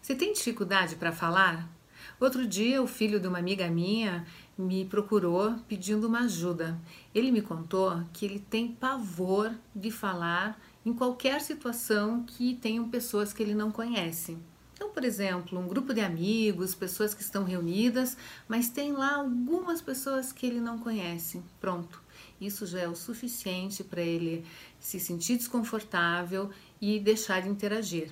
Você tem dificuldade para falar? Outro dia, o filho de uma amiga minha me procurou pedindo uma ajuda. Ele me contou que ele tem pavor de falar em qualquer situação que tenham pessoas que ele não conhece. Então, por exemplo, um grupo de amigos, pessoas que estão reunidas, mas tem lá algumas pessoas que ele não conhece. Pronto. Isso já é o suficiente para ele se sentir desconfortável e deixar de interagir.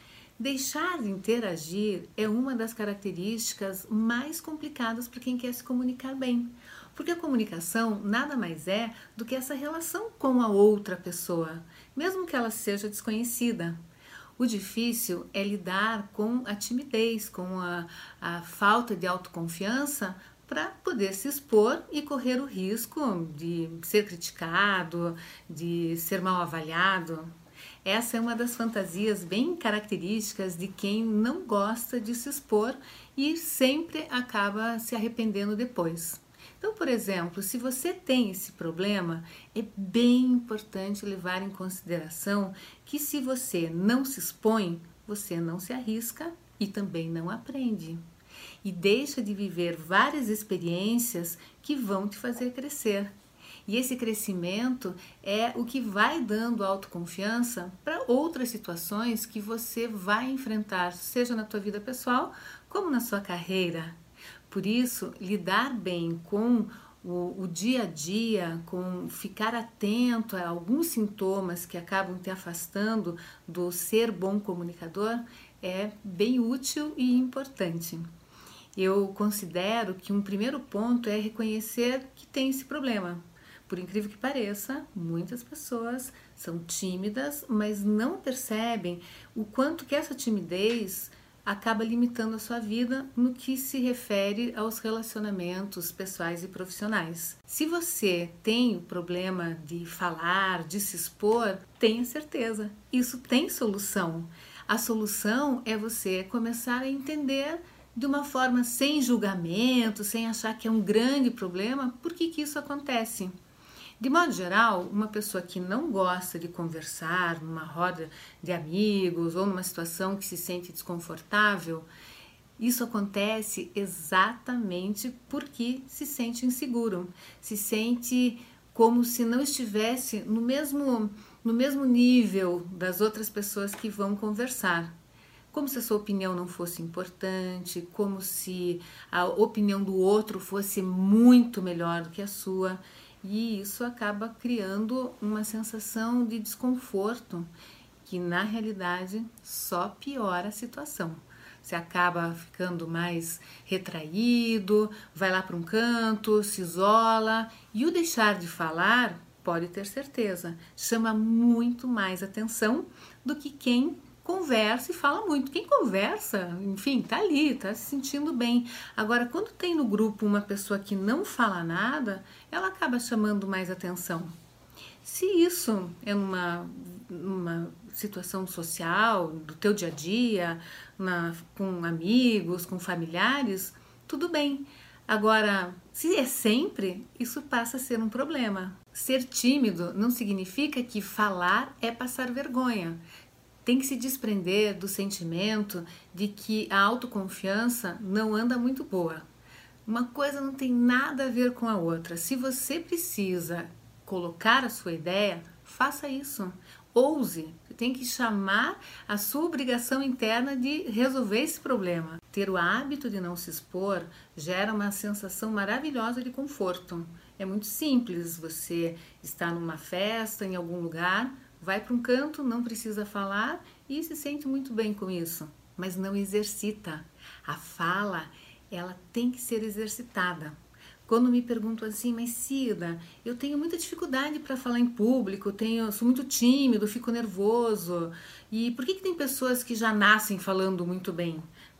Deixar de interagir é uma das características mais complicadas para quem quer se comunicar bem, porque a comunicação nada mais é do que essa relação com a outra pessoa, mesmo que ela seja desconhecida. O difícil é lidar com a timidez, com a falta de autoconfiança para poder se expor e correr o risco de ser criticado, de ser mal avaliado. Essa é uma das fantasias bem características de quem não gosta de se expor e sempre acaba se arrependendo depois. Então, por exemplo, se você tem esse problema, é bem importante levar em consideração que se você não se expõe, você não se arrisca e também não aprende. E deixa de viver várias experiências que vão te fazer crescer. E esse crescimento é o que vai dando autoconfiança para outras situações que você vai enfrentar, seja na tua vida pessoal como na sua carreira. Por isso, lidar bem com o dia a dia, com ficar atento a alguns sintomas que acabam te afastando do ser bom comunicador é bem útil e importante. Eu considero que um primeiro ponto é reconhecer que tem esse problema. Por incrível que pareça, muitas pessoas são tímidas, mas não percebem o quanto que essa timidez acaba limitando a sua vida no que se refere aos relacionamentos pessoais e profissionais. Se você tem o problema de falar, de se expor, tenha certeza, isso tem solução. A solução é você começar a entender de uma forma sem julgamento, sem achar que é um grande problema, por que isso acontece. De modo geral, uma pessoa que não gosta de conversar numa roda de amigos ou numa situação que se sente desconfortável, isso acontece exatamente porque se sente inseguro, se sente como se não estivesse no mesmo nível das outras pessoas que vão conversar. Como se a sua opinião não fosse importante, como se a opinião do outro fosse muito melhor do que a sua. E isso acaba criando uma sensação de desconforto que na realidade só piora a situação. Você acaba ficando mais retraído, vai lá para um canto, se isola e o deixar de falar, pode ter certeza, chama muito mais atenção do que quem conversa e fala muito. Quem conversa, enfim, tá ali, tá se sentindo bem. Agora, quando tem no grupo uma pessoa que não fala nada, ela acaba chamando mais atenção. Se isso é numa situação social, do teu dia a dia, com amigos, com familiares, tudo bem. Agora, se é sempre, isso passa a ser um problema. Ser tímido não significa que falar é passar vergonha. Tem que se desprender do sentimento de que a autoconfiança não anda muito boa. Uma coisa não tem nada a ver com a outra. Se você precisa colocar a sua ideia, faça isso. Ouse. Você tem que chamar a sua obrigação interna de resolver esse problema. Ter o hábito de não se expor gera uma sensação maravilhosa de conforto. É muito simples. Você está numa festa, em algum lugar, vai para um canto, não precisa falar e se sente muito bem com isso, mas não exercita. A fala, ela tem que ser exercitada. Quando me perguntam assim, mas Cida, eu tenho muita dificuldade para falar em público, sou muito tímido, fico nervoso. E por que tem pessoas que já nascem falando muito bem?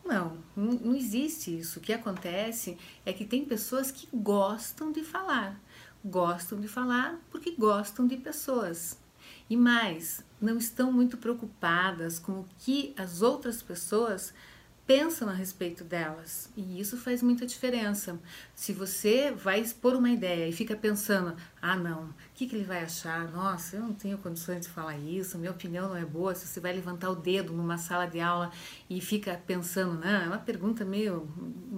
Não existe isso. O que acontece é que tem pessoas que gostam de falar. Gostam de falar porque gostam de pessoas. E mais, não estão muito preocupadas com o que as outras pessoas pensam a respeito delas, e isso faz muita diferença. Se você vai expor uma ideia e fica pensando, ah não, o que ele vai achar? Nossa, eu não tenho condições de falar isso, minha opinião não é boa. Se você vai levantar o dedo numa sala de aula e fica pensando, não, é uma pergunta meio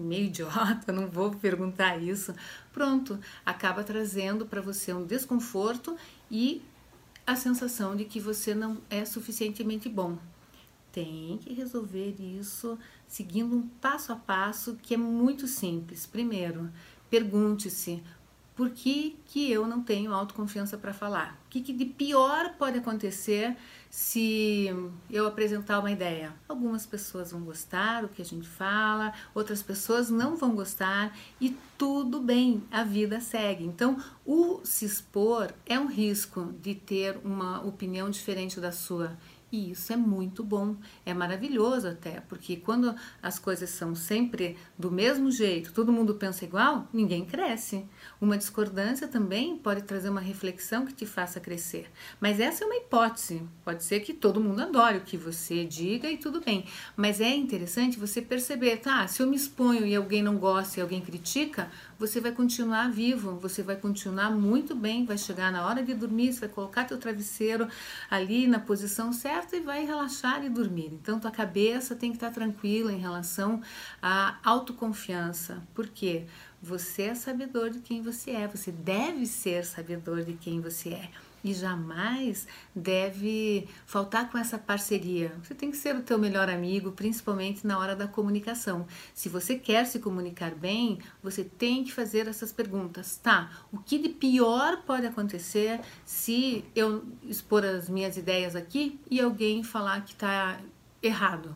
idiota, não vou perguntar isso, pronto, acaba trazendo para você um desconforto e a sensação de que você não é suficientemente bom. Tem que resolver isso seguindo um passo a passo que é muito simples. Primeiro, pergunte-se, por que eu não tenho autoconfiança para falar? O que de pior pode acontecer se eu apresentar uma ideia? Algumas pessoas vão gostar do que a gente fala, outras pessoas não vão gostar, e tudo bem, a vida segue. Então, o se expor é um risco de ter uma opinião diferente da sua. E isso é muito bom, é maravilhoso até, porque quando as coisas são sempre do mesmo jeito, todo mundo pensa igual, ninguém cresce. Uma discordância também pode trazer uma reflexão que te faça crescer. Mas essa é uma hipótese, pode ser que todo mundo adore o que você diga e tudo bem. Mas é interessante você perceber, tá, se eu me exponho e alguém não gosta e alguém critica, você vai continuar vivo, você vai continuar muito bem, vai chegar na hora de dormir, você vai colocar teu travesseiro ali na posição certa e vai relaxar e dormir. Então, tua cabeça tem que estar tranquila em relação à autoconfiança. Por quê? Você é sabedor de quem você é, você deve ser sabedor de quem você é. E jamais deve faltar com essa parceria. Você tem que ser o teu melhor amigo, principalmente na hora da comunicação. Se você quer se comunicar bem, você tem que fazer essas perguntas. Tá, o que de pior pode acontecer se eu expor as minhas ideias aqui e alguém falar que tá errado?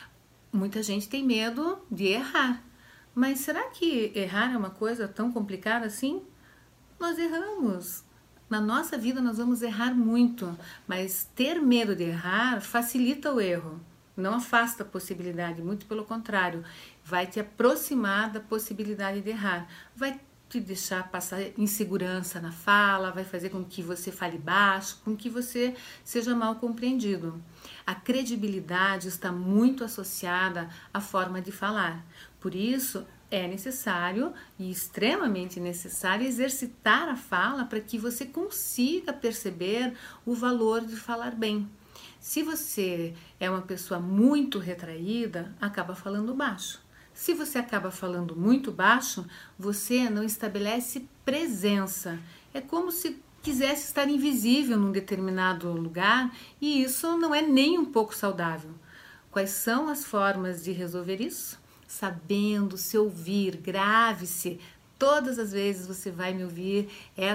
Muita gente tem medo de errar. Mas será que errar é uma coisa tão complicada assim? Nós erramos. Na nossa vida nós vamos errar muito, mas ter medo de errar facilita o erro, não afasta a possibilidade, muito pelo contrário, vai te aproximar da possibilidade de errar, vai te deixar passar insegurança na fala, vai fazer com que você fale baixo, com que você seja mal compreendido. A credibilidade está muito associada à forma de falar, por isso é necessário e extremamente necessário exercitar a fala para que você consiga perceber o valor de falar bem. Se você é uma pessoa muito retraída, acaba falando baixo. Se você acaba falando muito baixo, você não estabelece presença. É como se quisesse estar invisível num determinado lugar e isso não é nem um pouco saudável. Quais são as formas de resolver isso? Sabendo se ouvir, grave-se. Todas as vezes você vai me ouvir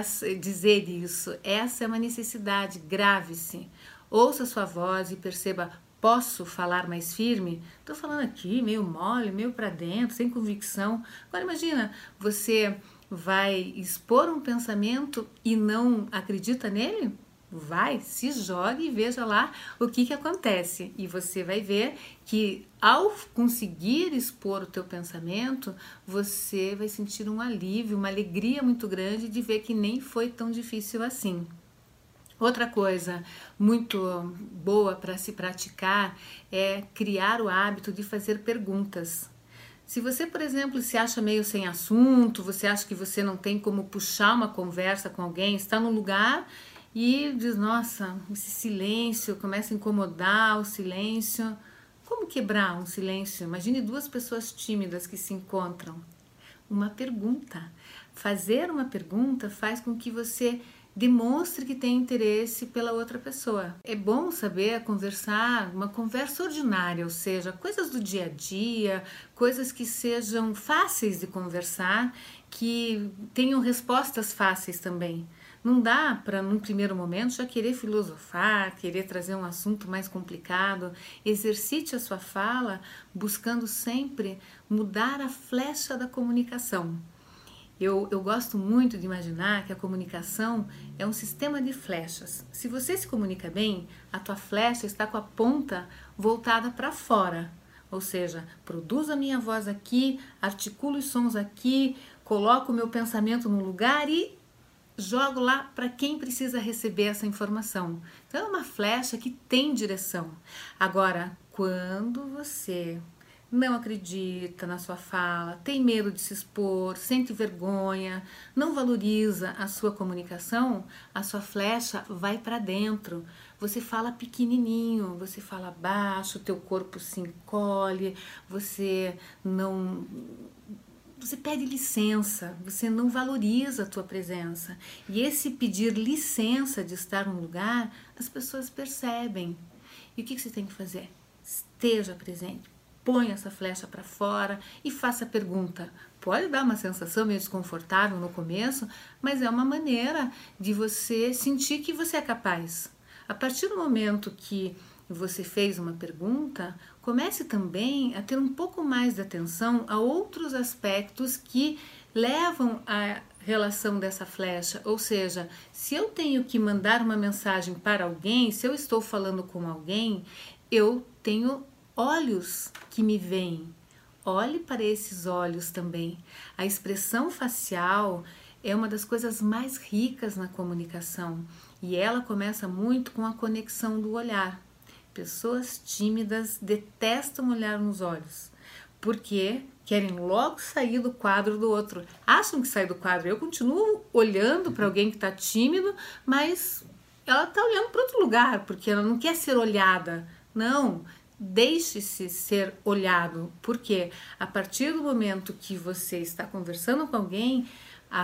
dizer isso. Essa é uma necessidade, grave-se. Ouça a sua voz e perceba, posso falar mais firme? Estou falando aqui meio mole, meio para dentro, sem convicção. Agora imagina, você vai expor um pensamento e não acredita nele? Vai, se jogue e veja lá o que acontece. E você vai ver que ao conseguir expor o teu pensamento, você vai sentir um alívio, uma alegria muito grande de ver que nem foi tão difícil assim. Outra coisa muito boa para se praticar é criar o hábito de fazer perguntas. Se você, por exemplo, se acha meio sem assunto, você acha que você não tem como puxar uma conversa com alguém, está num lugar e diz, nossa, esse silêncio começa a incomodar, o silêncio. Como quebrar um silêncio? Imagine duas pessoas tímidas que se encontram. Uma pergunta. Fazer uma pergunta faz com que você demonstre que tem interesse pela outra pessoa. É bom saber conversar, uma conversa ordinária, ou seja, coisas do dia a dia, coisas que sejam fáceis de conversar, que tenham respostas fáceis também. Não dá para, num primeiro momento, já querer filosofar, querer trazer um assunto mais complicado. Exercite a sua fala buscando sempre mudar a flecha da comunicação. Eu gosto muito de imaginar que a comunicação é um sistema de flechas. Se você se comunica bem, a tua flecha está com a ponta voltada para fora. Ou seja, produzo a minha voz aqui, articulo os sons aqui, coloco o meu pensamento no lugar e jogo lá para quem precisa receber essa informação. Então é uma flecha que tem direção. Agora, quando você não acredita na sua fala, tem medo de se expor, sente vergonha, não valoriza a sua comunicação, a sua flecha vai para dentro. Você fala pequenininho, você fala baixo, teu corpo se encolhe, você pede licença, você não valoriza a tua presença. E esse pedir licença de estar num lugar, as pessoas percebem. E o que você tem que fazer? Esteja presente, põe essa flecha para fora e faça a pergunta. Pode dar uma sensação meio desconfortável no começo, mas é uma maneira de você sentir que você é capaz. A partir do momento que você fez uma pergunta, comece também a ter um pouco mais de atenção a outros aspectos que levam à relação dessa flecha. Ou seja, se eu tenho que mandar uma mensagem para alguém, se eu estou falando com alguém, eu tenho olhos que me veem. Olhe para esses olhos também. A expressão facial é uma das coisas mais ricas na comunicação e ela começa muito com a conexão do olhar. Pessoas tímidas detestam olhar nos olhos, porque querem logo sair do quadro do outro. Acham que sai do quadro. Eu continuo olhando para alguém que está tímido, mas ela está olhando para outro lugar, porque ela não quer ser olhada. Não, deixe-se ser olhado, porque a partir do momento que você está conversando com alguém, a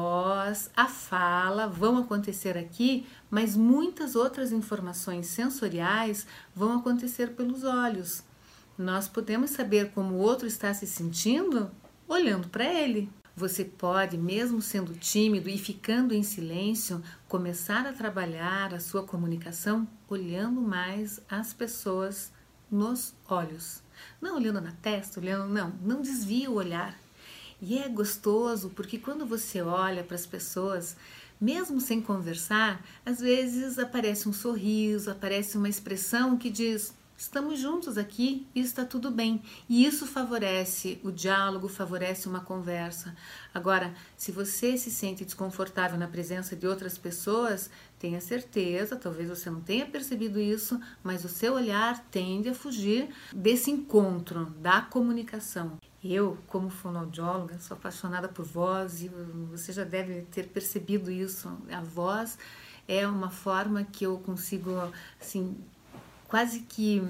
voz, a fala vão acontecer aqui, mas muitas outras informações sensoriais vão acontecer pelos olhos. Nós podemos saber como o outro está se sentindo olhando para ele. Você pode, mesmo sendo tímido e ficando em silêncio, começar a trabalhar a sua comunicação olhando mais as pessoas nos olhos. Não olhando na testa, não desvia o olhar. E é gostoso porque quando você olha para as pessoas, mesmo sem conversar, às vezes aparece um sorriso, aparece uma expressão que diz: estamos juntos aqui e está tudo bem. E isso favorece o diálogo, favorece uma conversa. Agora, se você se sente desconfortável na presença de outras pessoas, tenha certeza, talvez você não tenha percebido isso, mas o seu olhar tende a fugir desse encontro, da comunicação. Eu, como fonoaudióloga, sou apaixonada por voz e você já deve ter percebido isso. A voz é uma forma que eu consigo, assim, quase que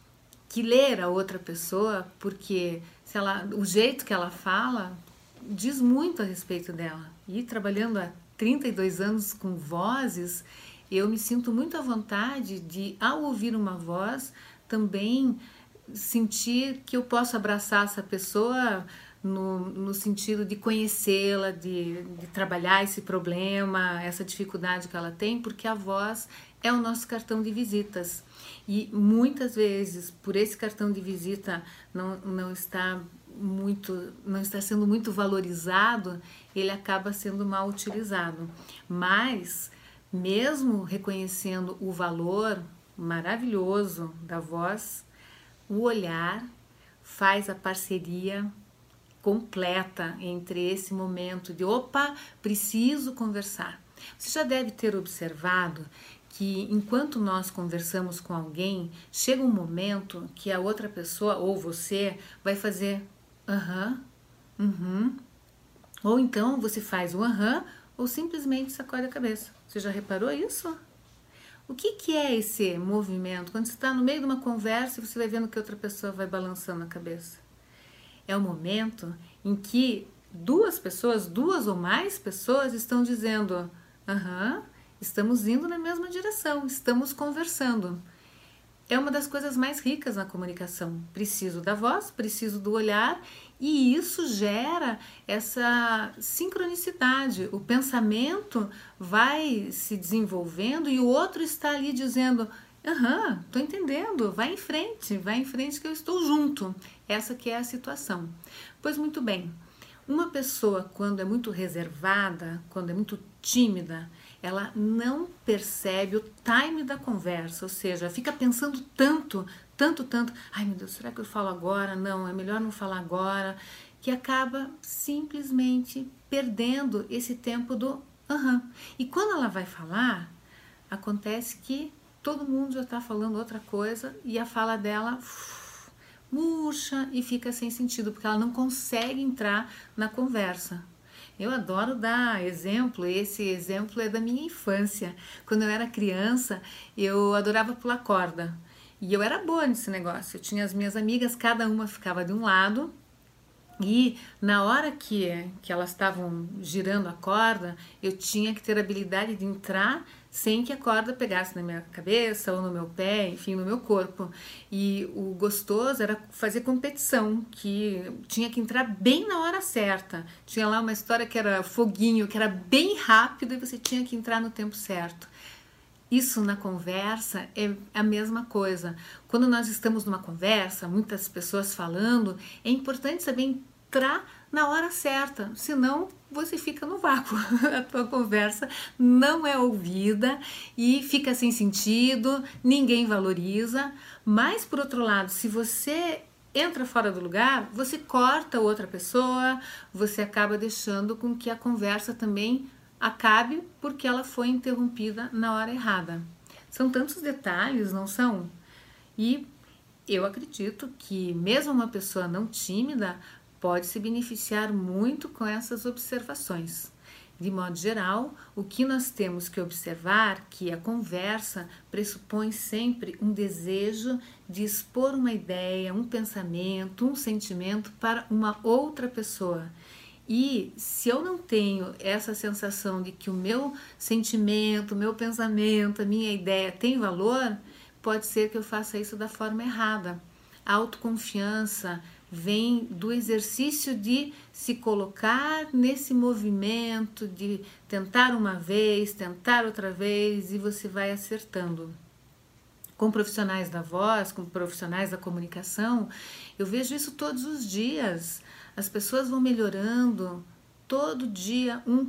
ler a outra pessoa, porque o jeito que ela fala diz muito a respeito dela. E trabalhando há 32 anos com vozes, eu me sinto muito à vontade de, ao ouvir uma voz, também sentir que eu posso abraçar essa pessoa no sentido de conhecê-la, de trabalhar esse problema, essa dificuldade que ela tem, porque a voz é o nosso cartão de visitas. E muitas vezes, por esse cartão de visita não está sendo muito valorizado, ele acaba sendo mal utilizado. Mas, mesmo reconhecendo o valor maravilhoso da voz, o olhar faz a parceria completa entre esse momento de opa, preciso conversar. Você já deve ter observado que enquanto nós conversamos com alguém, chega um momento que a outra pessoa ou você vai fazer aham, ou então você faz o aham ou simplesmente sacode a cabeça. Você já reparou isso? O que é esse movimento? Quando você está no meio de uma conversa e você vai vendo que outra pessoa vai balançando a cabeça. É o momento em que duas ou mais pessoas estão dizendo aham, estamos indo na mesma direção, estamos conversando. É uma das coisas mais ricas na comunicação. Preciso da voz, preciso do olhar e isso gera essa sincronicidade. O pensamento vai se desenvolvendo e o outro está ali dizendo aham, tô entendendo, vai em frente que eu estou junto. Essa que é a situação. Pois muito bem, uma pessoa quando é muito reservada, quando é muito tímida, ela não percebe o time da conversa, ou seja, fica pensando tanto, ai meu Deus, será que eu falo agora? Não, é melhor não falar agora, que acaba simplesmente perdendo esse tempo do aham. E quando ela vai falar, acontece que todo mundo já está falando outra coisa e a fala dela murcha e fica sem sentido, porque ela não consegue entrar na conversa. Eu adoro dar exemplo, esse exemplo é da minha infância. Quando eu era criança, eu adorava pular corda. E eu era boa nesse negócio. Eu tinha as minhas amigas, cada uma ficava de um lado. E na hora que elas estavam girando a corda, eu tinha que ter a habilidade de entrar sem que a corda pegasse na minha cabeça ou no meu pé, enfim, no meu corpo. E o gostoso era fazer competição, que tinha que entrar bem na hora certa. Tinha lá uma história que era foguinho, que era bem rápido e você tinha que entrar no tempo certo. Isso na conversa é a mesma coisa. Quando nós estamos numa conversa, muitas pessoas falando, é importante saber entrar na hora certa, senão você fica no vácuo. A tua conversa não é ouvida e fica sem sentido, ninguém valoriza. Mas, por outro lado, se você entra fora do lugar, você corta outra pessoa, você acaba deixando com que a conversa também acabe porque ela foi interrompida na hora errada. São tantos detalhes, não são? E eu acredito que mesmo uma pessoa não tímida pode se beneficiar muito com essas observações. De modo geral, o que nós temos que observar que a conversa pressupõe sempre um desejo de expor uma ideia, um pensamento, um sentimento para uma outra pessoa. E se eu não tenho essa sensação de que o meu sentimento, o meu pensamento, a minha ideia tem valor, pode ser que eu faça isso da forma errada. A autoconfiança vem do exercício de se colocar nesse movimento, de tentar uma vez, tentar outra vez e você vai acertando. Com profissionais da voz, com profissionais da comunicação, eu vejo isso todos os dias. As pessoas vão melhorando todo dia um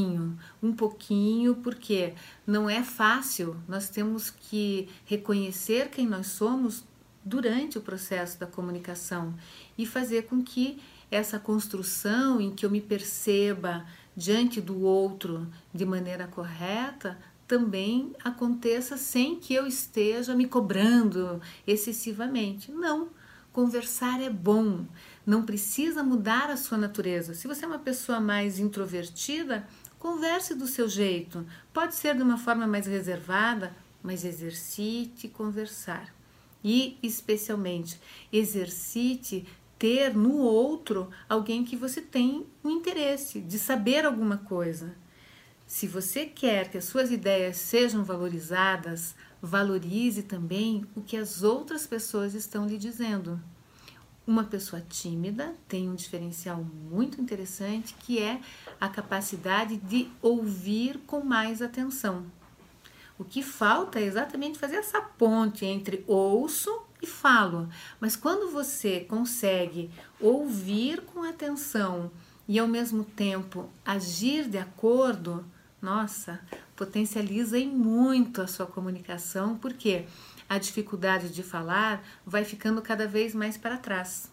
pouquinho, porque não é fácil. Nós temos que reconhecer quem nós somos durante o processo da comunicação e fazer com que essa construção em que eu me perceba diante do outro de maneira correta também aconteça sem que eu esteja me cobrando excessivamente. Não, conversar é bom, não precisa mudar a sua natureza. Se você é uma pessoa mais introvertida, converse do seu jeito. Pode ser de uma forma mais reservada, mas exercite conversar. E, especialmente, exercite ter no outro alguém que você tem um interesse de saber alguma coisa. Se você quer que as suas ideias sejam valorizadas, valorize também o que as outras pessoas estão lhe dizendo. Uma pessoa tímida tem um diferencial muito interessante que é a capacidade de ouvir com mais atenção. O que falta é exatamente fazer essa ponte entre ouço e falo. Mas quando você consegue ouvir com atenção e ao mesmo tempo agir de acordo, nossa, potencializa em muito a sua comunicação, porque a dificuldade de falar vai ficando cada vez mais para trás.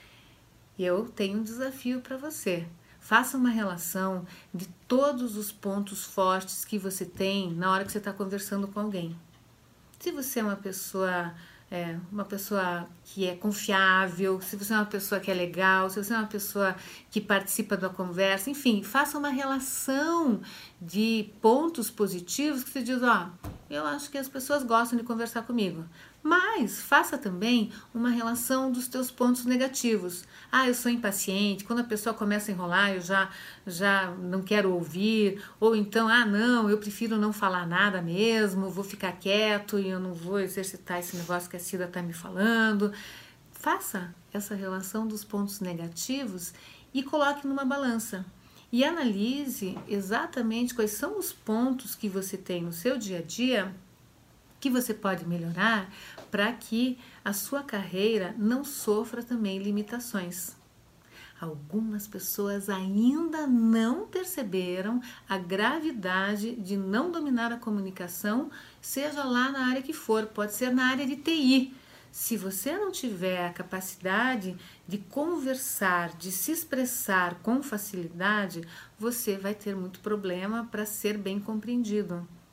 Eu tenho um desafio para você. Faça uma relação de todos os pontos fortes que você tem na hora que você está conversando com alguém. Se você é uma pessoa que é confiável, se você é uma pessoa que é legal, se você é uma pessoa que participa da conversa, enfim, faça uma relação de pontos positivos que você diz, eu acho que as pessoas gostam de conversar comigo. Mas faça também uma relação dos teus pontos negativos. Eu sou impaciente, quando a pessoa começa a enrolar, eu já não quero ouvir, ou então, não, eu prefiro não falar nada mesmo, vou ficar quieto e eu não vou exercitar esse negócio que a Cida está me falando. Faça essa relação dos pontos negativos e coloque numa balança. E analise exatamente quais são os pontos que você tem no seu dia a dia que você pode melhorar para que a sua carreira não sofra também limitações. Algumas pessoas ainda não perceberam a gravidade de não dominar a comunicação, seja lá na área que for, pode ser na área de TI. Se você não tiver a capacidade de conversar, de se expressar com facilidade, você vai ter muito problema para ser bem compreendido.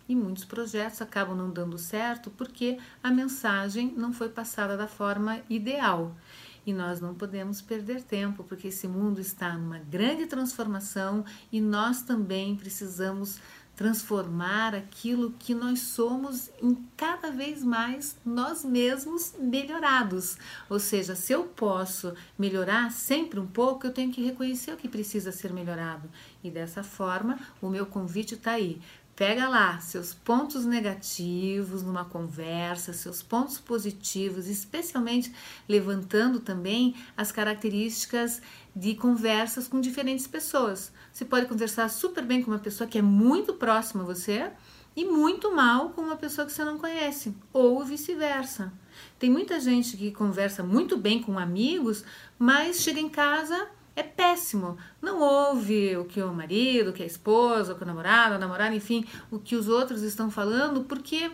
e muitos projetos acabam não dando certo porque a mensagem não foi passada da forma ideal. E nós não podemos perder tempo, porque esse mundo está numa grande transformação e nós também precisamos transformar aquilo que nós somos em cada vez mais nós mesmos melhorados. Ou seja, se eu posso melhorar sempre um pouco, eu tenho que reconhecer o que precisa ser melhorado. E dessa forma, o meu convite está aí. Pega lá seus pontos negativos numa conversa, seus pontos positivos, especialmente levantando também as características de conversas com diferentes pessoas. Você pode conversar super bem com uma pessoa que é muito próxima a você e muito mal com uma pessoa que você não conhece, ou vice-versa. Tem muita gente que conversa muito bem com amigos, mas chega em casa é péssimo, não ouve o que o marido, o que a esposa, o que o namorado, a namorada, enfim, o que os outros estão falando, porque,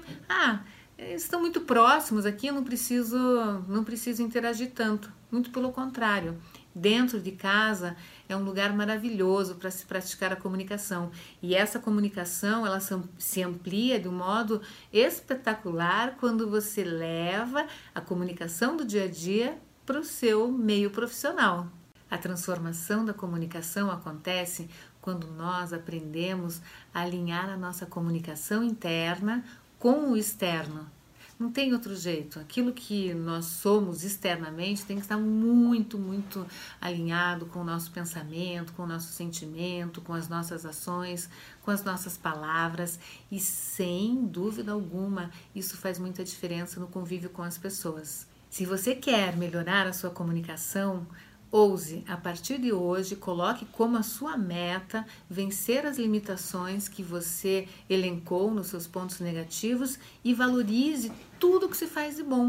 estão muito próximos aqui, eu não preciso interagir tanto, muito pelo contrário. Dentro de casa é um lugar maravilhoso para se praticar a comunicação, e essa comunicação ela se amplia de um modo espetacular quando você leva a comunicação do dia a dia para o seu meio profissional. A transformação da comunicação acontece quando nós aprendemos a alinhar a nossa comunicação interna com o externo. Não tem outro jeito. Aquilo que nós somos externamente tem que estar muito, muito alinhado com o nosso pensamento, com o nosso sentimento, com as nossas ações, com as nossas palavras. E sem dúvida alguma, isso faz muita diferença no convívio com as pessoas. Se você quer melhorar a sua comunicação, ouse, a partir de hoje, coloque como a sua meta vencer as limitações que você elencou nos seus pontos negativos e valorize tudo que se faz de bom.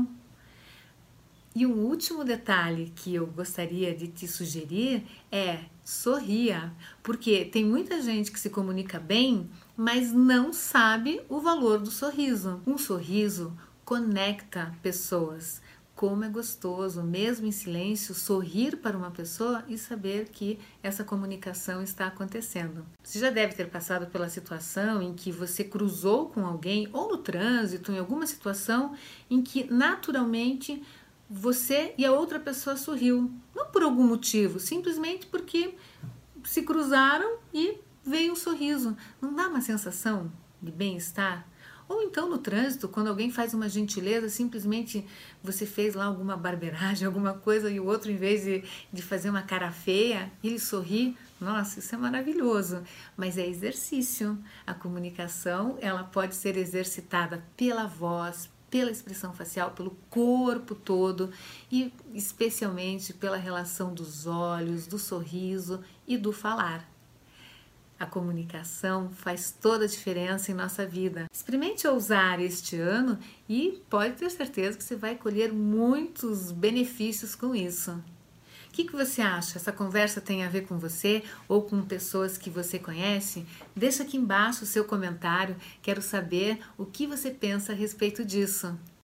E um último detalhe que eu gostaria de te sugerir é sorria, porque tem muita gente que se comunica bem, mas não sabe o valor do sorriso. Um sorriso conecta pessoas. Como é gostoso, mesmo em silêncio, sorrir para uma pessoa e saber que essa comunicação está acontecendo. Você já deve ter passado pela situação em que você cruzou com alguém, ou no trânsito, em alguma situação em que naturalmente você e a outra pessoa sorriu. Não por algum motivo, simplesmente porque se cruzaram e veio um sorriso. Não dá uma sensação de bem-estar? Ou então no trânsito, quando alguém faz uma gentileza, simplesmente você fez lá alguma barbeiragem, alguma coisa, e o outro, em vez de fazer uma cara feia, ele sorri. Nossa, isso é maravilhoso, mas é exercício. A comunicação, ela pode ser exercitada pela voz, pela expressão facial, pelo corpo todo e especialmente pela relação dos olhos, do sorriso e do falar. A comunicação faz toda a diferença em nossa vida. Experimente ousar este ano e pode ter certeza que você vai colher muitos benefícios com isso. O que você acha? Essa conversa tem a ver com você ou com pessoas que você conhece? Deixa aqui embaixo o seu comentário. Quero saber o que você pensa a respeito disso.